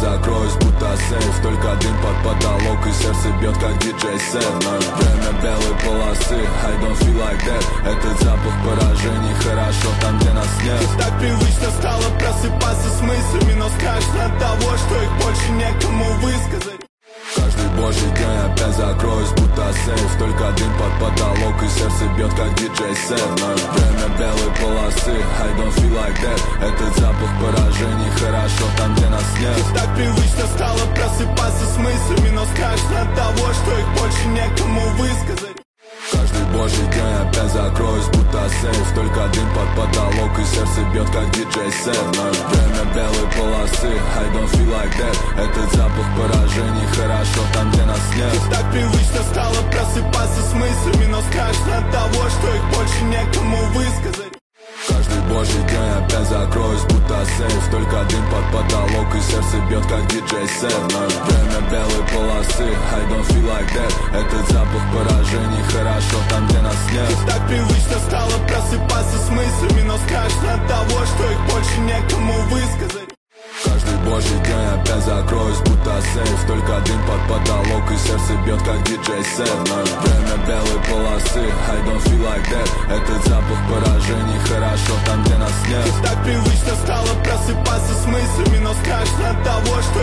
закроюсь, будто сейф. Только дым под потолок и сердце бьет, как диджей-сет. Наше время белой полосы, I don't feel like that. Этот запах поражений, хорошо там, где нас нет. Так привычно стало просыпаться с мыслями, но страшно от того, что их больше некому высказать. Каждый божий день опять закроюсь, будто сейф. Только дым под потолок и сердце бьет, как диджей-сет. Наше время белой полосы, I don't feel like that. Этот запах поражений, хорошо там, где нас нет. Так привычно стало просыпаться с мыслями, но страшно от того, что их больше некому высказать. Каждый божий день опять закроюсь, будто сейф. Только дым под потолок и сердце бьет, как диджей-сет. Наше время белой полосы, I don't feel like that. Этот запах поражений, хорошо там, где нас нет. Так привычно стало просыпаться с мыслями, но страшно от того, что их больше некому высказать. Каждый божий день опять закроюсь, будто сейф. Только дым под потолок и сердце бьет, как диджей-сет. Наше время белой полосы, I don't feel like that. Этот запах поражений, хорошо там, где нас нет. Так привычно стало просыпаться с мыслями, но страшно от того, что их больше некому высказать. Каждый божий день опять закроюсь, будто сейф. Только дым под потолок и сердце бьет, как диджей-сет. Наше время белой полосы, I don't feel like that. Этот запах поражений, хорошо там, где нас нет. Так привычно стало просыпаться с мыслями, но страшно от того, что